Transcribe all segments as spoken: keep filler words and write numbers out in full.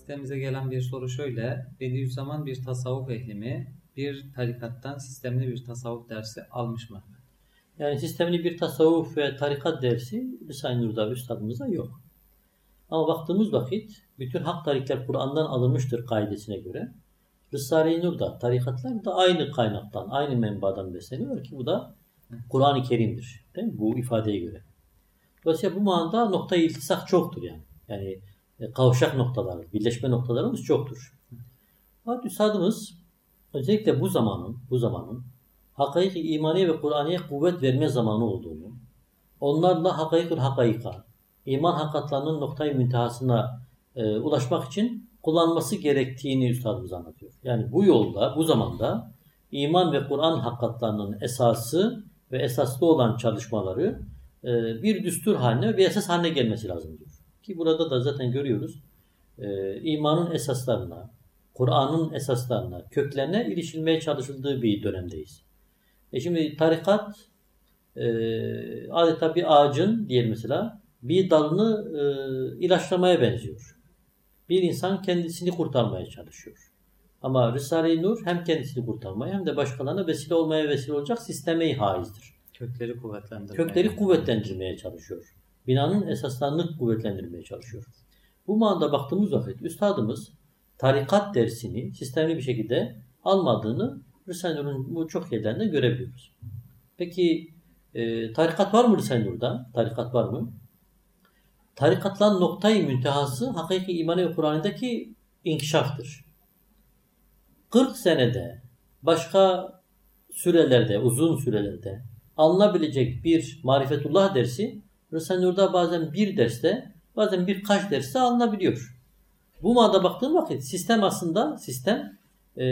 Sitemize gelen bir soru şöyle. Bediüzzaman bir tasavvuf ehli mi? Bir tarikattan sistemli bir tasavvuf dersi almış mı? Yani sistemli bir tasavvuf ve tarikat dersi Risale-i Nur'da üstadımızda yok. Ama baktığımız vakit bütün hak tarikler Kur'an'dan alınmıştır kaidesine göre. Risale-i Nur'da, tarikatlar da aynı kaynaktan, aynı menbadan besleniyor ki bu da Kur'an-ı Kerim'dir. Değil mi? Bu ifadeye göre. Dolayısıyla bu manada nokta-i iltisak çoktur yani. Yani kavşak noktaları, birleşme noktalarımız çoktur. Fakat üstadımız özellikle bu zamanın, bu zamanın hakaik-i imaniye ve Kur'aniye kuvvet verme zamanı olduğunu, onlarla hakaik-ül hakaika, iman hakikatlarının noktayı müntehasına e, ulaşmak için kullanması gerektiğini üstadımız anlatıyor. Yani bu yolda, bu zamanda iman ve Kur'an hakikatlarının esası ve esaslı olan çalışmaları e, bir düstur haline ve esas haline gelmesi lazım diyor. Ki burada da zaten görüyoruz e, imanın esaslarına, Kur'an'ın esaslarına, köklerine ilişilmeye çalışıldığı bir dönemdeyiz. E şimdi tarikat e, adeta bir ağacın diyelim mesela bir dalını e, ilaçlamaya benziyor. Bir insan kendisini kurtarmaya çalışıyor. Ama Risale-i Nur hem kendisini kurtarmaya hem de başkalarına vesile olmaya vesile olacak sisteme haizdir. Kökleri kuvvetlendirmeye. Kökleri kuvvetlendirmeye çalışıyor. Binanın esaslarını kuvvetlendirmeye çalışıyor. Bu manada baktığımız vakit üstadımız tarikat dersini sistemli bir şekilde almadığını Risale-i Nur'un bu çok yerlerinde görebiliyoruz. Peki e, tarikat var mı Risale-i Nur'da? Tarikat var mı? Tarikatların noktayı müntehası hakiki imani ve Kur'an'daki inkişaftır. kırk senede başka sürelerde, uzun sürelerde alınabilecek bir marifetullah dersi Risale-i Nur'da bazen bir derste, bazen birkaç derste alınabiliyor. Bu manada baktığım vakit sistem aslında sistem e,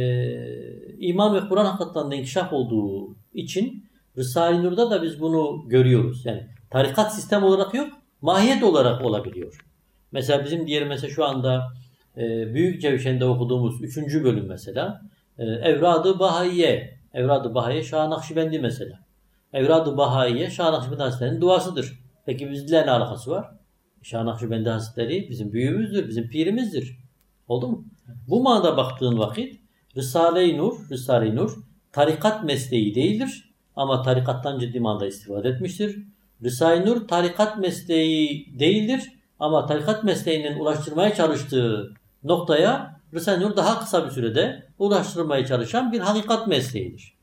iman ve Kur'an hakikatlerinde inkişaf olduğu için Risale-i Nur'da da biz bunu görüyoruz. Yani tarikat sistem olarak yok, mahiyet olarak olabiliyor. Mesela bizim diğer mesela şu anda e, Büyük Cevşen'de okuduğumuz üçüncü bölüm mesela e, Evrad-ı Bahaiye, Evrad-ı Bahaiye Şah-ı Nakşibendi mesela. Evrad-ı Bahaiye Şah-ı Nakşibendi Hazretleri'nin duasıdır. Peki bizle ne alakası var? Şah-ı Nakşibendi Hazretleri bizim büyüğümüzdür, bizim pirimizdir. Oldu mu? Bu manada baktığın vakit Risale-i Nur, Risale-i Nur tarikat mesleği değildir ama tarikattan ciddi manada istifade etmiştir. Risale-i Nur tarikat mesleği değildir ama tarikat mesleğinin ulaştırmaya çalıştığı noktaya Risale-i Nur daha kısa bir sürede ulaştırmaya çalışan bir hakikat mesleğidir.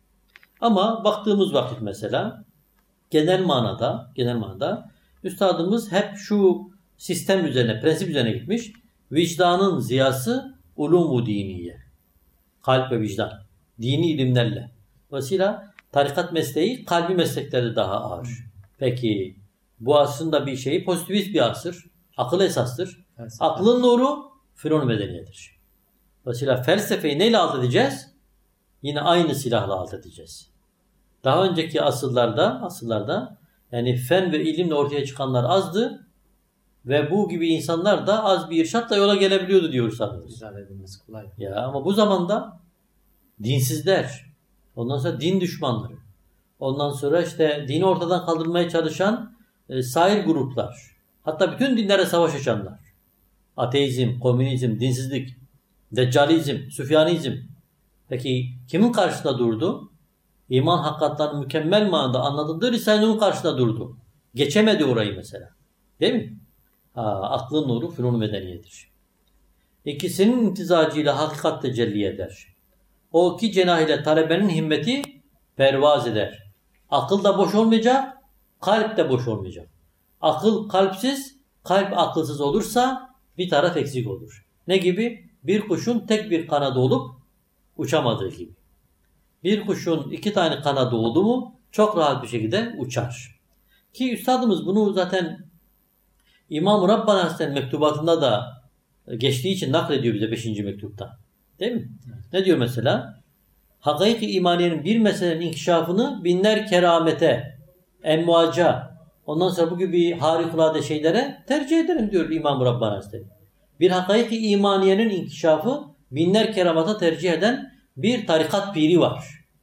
Ama baktığımız vakit mesela genel manada, genel manada üstadımız hep şu sistem üzerine, prensip üzerine gitmiş. Vicdanın ziyası ulûm-u diniye. Kalp ve vicdan. Dini ilimlerle. Dolayısıyla tarikat mesleği kalbi mesleklerde daha ağır. Peki bu aslında bir şeyi pozitivist bir asır. Akıl esastır. Felsefe. Aklın nuru Firavun medeniyedir. Dolayısıyla felsefeyi neyle alt edeceğiz? Yine aynı silahla alt edeceğiz. Daha önceki asırlarda, asırlarda yani fen ve ilimle ortaya çıkanlar azdı ve bu gibi insanlar da az bir irşatla yola gelebiliyordu diyoruz sanırız. Güzel edilmesi kolay. Ya ama bu zamanda dinsizler, ondan sonra din düşmanları, ondan sonra işte dini ortadan kaldırmaya çalışan e, sair gruplar, hatta bütün dinlere savaş açanlar, ateizm, komünizm, dinsizlik, deccalizm, süfyanizm. Peki kimin karşısında durdu? İman hakikatlarının mükemmel manada anlatıldığı Risale-i Nur'un karşısında durdu. Geçemedi orayı mesela. Değil mi? Ha, aklın nuru Firavun medeniyedir. İkisinin imtizacıyla hakikat tecelli eder. O iki cenah ile talebenin himmeti pervaz eder. Akıl da boş olmayacak, kalp de boş olmayacak. Akıl kalpsiz, kalp akılsız olursa bir taraf eksik olur. Ne gibi? Bir kuşun tek bir kanadı olup uçamadığı gibi. Bir kuşun iki tane kanadı oldu mu çok rahat bir şekilde uçar. Ki üstadımız bunu zaten İmam-ı Rabbani Hazretleri'nin mektubatında da geçtiği için naklediyor bize beşinci mektupta. Değil mi? Evet. Ne diyor mesela? Hakaik-i imaniyenin bir meselenin inkişafını binler keramete, emvaca, ondan sonra bu gibi harikulade şeylere tercih ederim diyor İmam-ı Rabbani Hazretleri. Bir hakaik-i imaniyenin inkişafı binler keramata tercih eden bir tarikat piri var.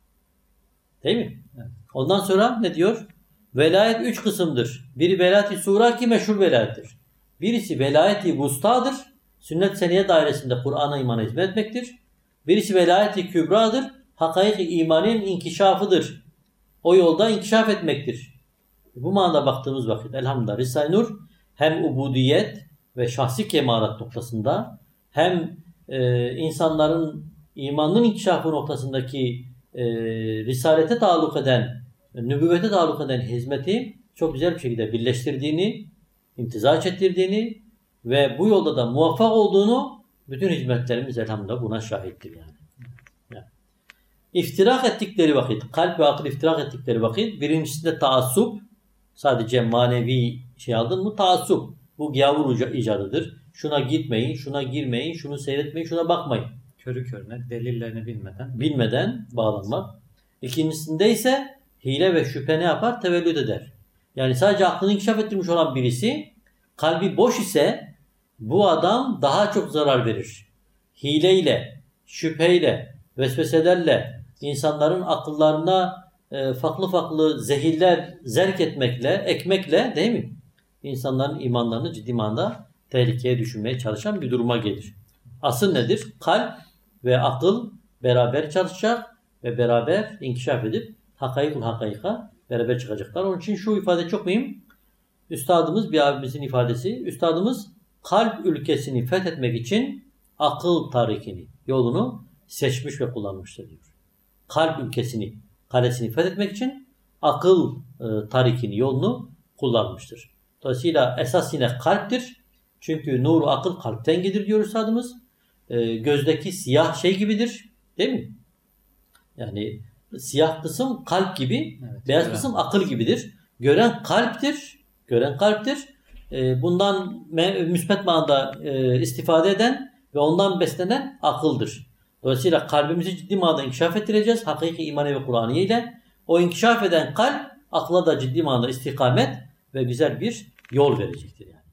Değil mi? Evet. Ondan sonra ne diyor? Velayet üç kısımdır. Biri velayet-i sura ki meşhur velayettir. Birisi velayet-i vustadır. sünnet seniye dairesinde Kur'an'a imana hizmet etmektir. Birisi velayet-i kübradır. Hakaik-i imanın inkişafıdır. O yolda inkişaf etmektir. Bu manada baktığımız vakit elhamdülillah Risale-i Nur hem ubudiyet ve şahsi kemalat noktasında hem e, insanların imanın inkişafı noktasındaki e, risalete taalluk eden, nübüvvete taalluk eden hizmeti çok güzel bir şekilde birleştirdiğini, imtizaç ettirdiğini ve bu yolda da muvaffak olduğunu bütün hizmetlerimiz elhamdülillah buna şahittir yani. yani. İftirak ettikleri vakit, kalp ve akıl iftirak ettikleri vakit birincisinde taassup, sadece manevi şey aldın mı taassup. Bu gavur icadıdır. Şuna gitmeyin, şuna girmeyin, şunu seyretmeyin, şuna bakmayın. Körü körüne delillerini bilmeden. Bilmeden bağlanmak. İkincisinde ise hile ve şüphe ne yapar? Tevellüt eder. Yani sadece aklını inkişaf ettirmiş olan birisi kalbi boş ise bu adam daha çok zarar verir. Hileyle, şüpheyle, vesveselerle, insanların akıllarına e, farklı farklı zehirler zerk etmekle, ekmekle değil mi? İnsanların imanlarını ciddi manada tehlikeye düşürmeye çalışan bir duruma gelir. Asıl nedir? Kalp ve akıl beraber çalışacak ve beraber inkişaf edip hakaikul hakaika beraber çıkacaklar. Onun için şu ifade çok mühim. Üstadımız bir abimizin ifadesi. Üstadımız kalp ülkesini fethetmek için akıl tarikini, yolunu seçmiş ve kullanmıştır diyor. Kalp ülkesini, kalesini fethetmek için akıl e, tarikini, yolunu kullanmıştır. Dolayısıyla esas yine kalptir. Çünkü nuru akıl kalpten gelir diyor üstadımız. E, gözdeki siyah şey gibidir. Değil mi? Yani siyah kısım kalp gibi, evet, beyaz gören kısım akıl gibidir. Gören kalptir. Gören kalptir. E, bundan müsbet manada e, istifade eden ve ondan beslenen akıldır. Dolayısıyla kalbimizi ciddi manada inkişaf ettireceğiz. Hakiki imani ve Kur'an'ı ile. O inkişaf eden kalp akla da ciddi manada istikamet ve güzel bir yol verecektir yani.